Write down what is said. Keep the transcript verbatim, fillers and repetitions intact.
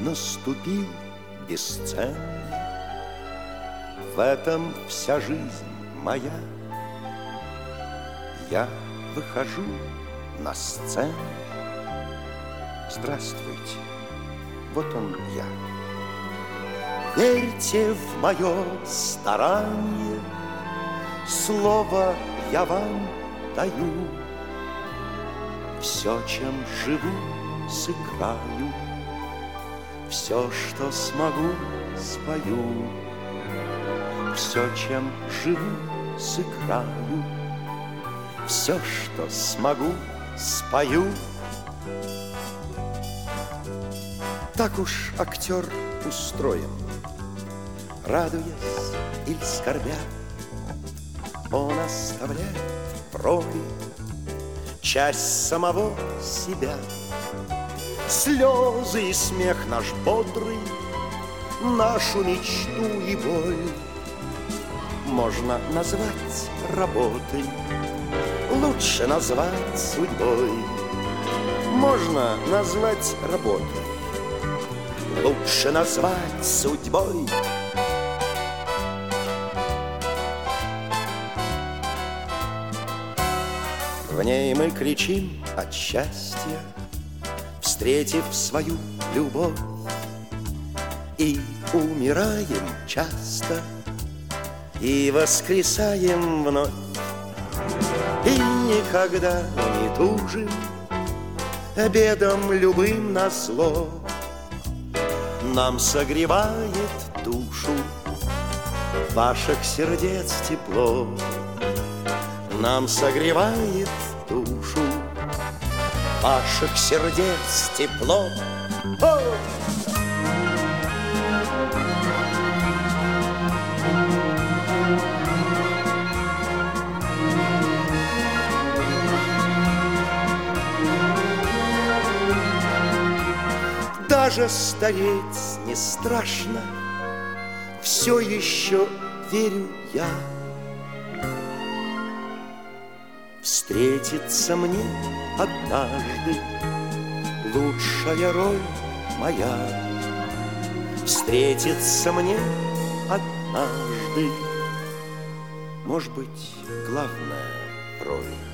наступил бесценный. В этом вся жизнь моя. Я выхожу на сцену. Здравствуйте, вот он я. Верьте в мое старание, слово я вам даю. Все, чем живу, сыграю, все, что смогу, спою. Все, чем живу, сыграю, все, что смогу, спою. Так уж актер устроен. Радуясь или скорбя, он оставляет в роли часть самого себя. Слезы и смех наш бодрый, нашу мечту и боль можно назвать работой, лучше назвать судьбой. Можно назвать работой, лучше назвать судьбой. В ней мы кричим от счастья, встретив свою любовь, и умираем часто, и воскресаем вновь. И никогда не тужим бедам любым назло. Нам согревает душу ваших сердец тепло. Нам согревает душу ваших сердец тепло. О! Даже стареть не страшно, все еще верю я. Встретится мне однажды лучшая роль моя. Встретится мне однажды, может быть, главная роль.